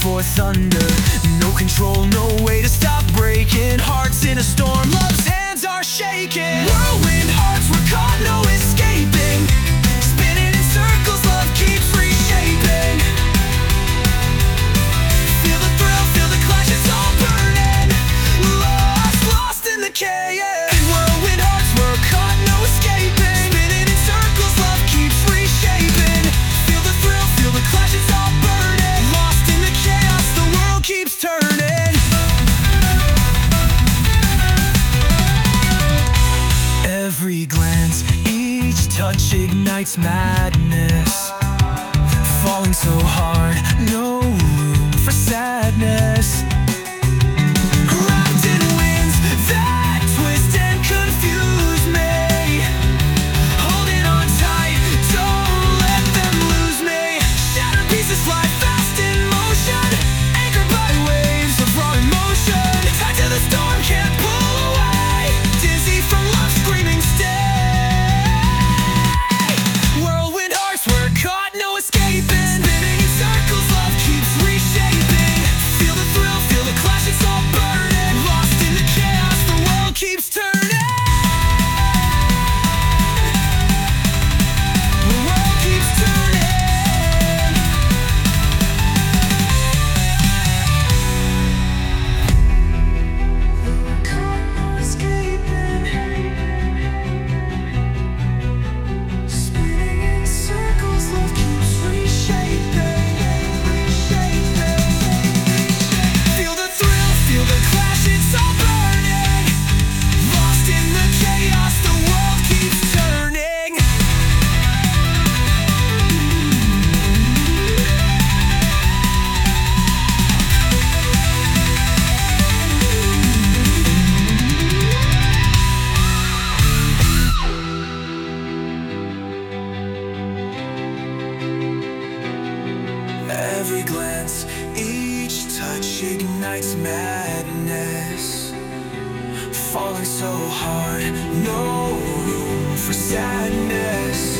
for thunder. No control, no way to stop breaking hearts in a storm. Love's hands are shaking. Whirlwind hearts, we're caught, no escaping. Spinning in circles, love keeps reshaping. Feel the thrill, feel the clash, it's all burning. Lost, lost in the chaos. Whirlwind hearts, we're caught, no escaping. Spinning in circles, love keeps reshaping. Feel the thrill, feel the clash, it's all burning. Lost in the chaos, the world keeps turning. Every glance, each touch ignites madness. Falling so hard, no room for sadness. Wrapped in winds that twist and confuse me. Holding on tight, don't let them lose me. Shattered pieces fly fast in motion, anchored by waves of raw emotion. Tied to the storm, can't pull away. Dizzy from love, screaming stay. Whirlwind hearts, we're caught, no escaping. Spinning in circles, love keeps reshaping. Feel the thrill, feel the clash, it's all burning. Lost in the chaos, the world keeps turning. The world keeps turning. We're caught, no escaping. Spinning in circles, love keeps reshaping. Feel the thrill, feel the clash, it's all burning. Lost in the chaos, the world keeps turning. Every glance, each touch ignites madness. Falling so hard, no room for sadness.